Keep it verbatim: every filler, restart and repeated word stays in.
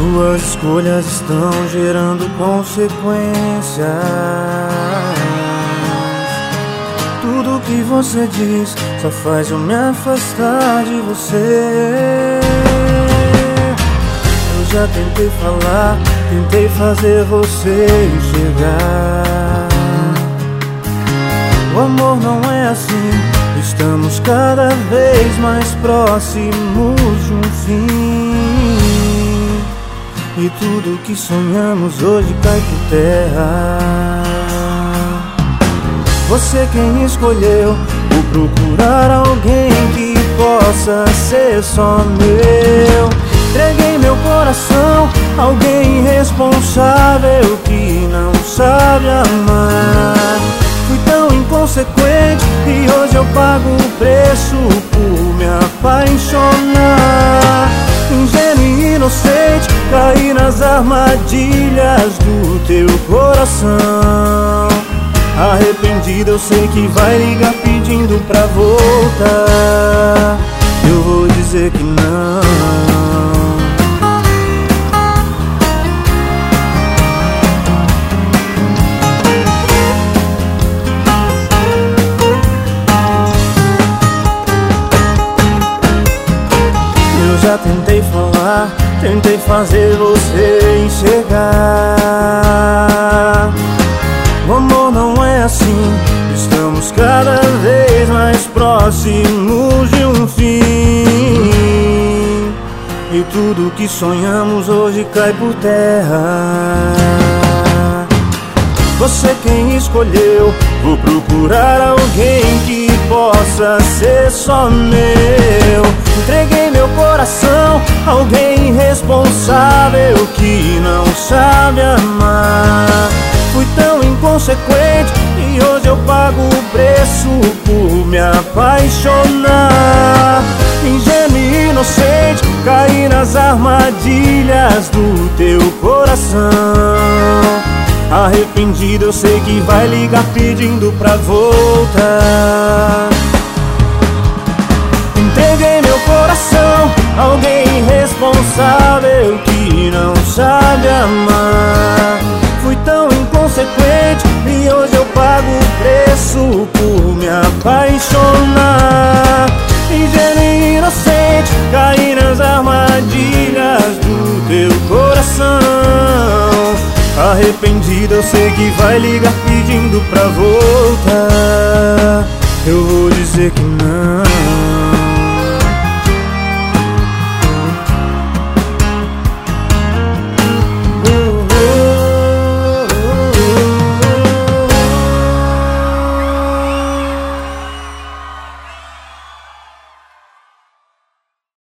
Suas escolhas estão gerando consequências. Tudo que você diz só faz eu me afastar de você. Eu já tentei falar, tentei fazer você enxergar. O amor não é assim, estamos cada vez mais próximos de um fim. E tudo que sonhamos hoje cai por terra. Você quem escolheu, vou procurar alguém que possa ser só meu. Entreguei meu coração a alguém irresponsável que não sabe amar. Fui tão inconsequente e hoje eu pago o preço por me apaixonar. Ingênuo e inocente, caí nas armadilhas do teu coração. Arrependido, eu sei que vai ligar pedindo pra voltar. Eu vou dizer que não. Eu já tentei falar, tentei fazer você enxergar. O amor não é assim, estamos cada vez mais próximos de um fim. E tudo que sonhamos hoje cai por terra. Você quem escolheu, vou procurar alguém que possa ser só meu. Entreguei meu coração a alguém irresponsável que não sabe amar. Fui tão inconsequente e hoje eu pago o preço por me apaixonar. Ingênuo e inocente, caí nas armadilhas do teu coração. Arrependido, eu sei que vai ligar pedindo pra voltar. Entreguei meu coração a alguém irresponsável que não sabe amar. Fui tão inconsequente e hoje eu pago o preço por me apaixonar. Ingênuo e inocente, caí nas armadilhas do teu coração. Arrependido, eu sei que vai ligar pedindo pra voltar. Eu vou dizer que não.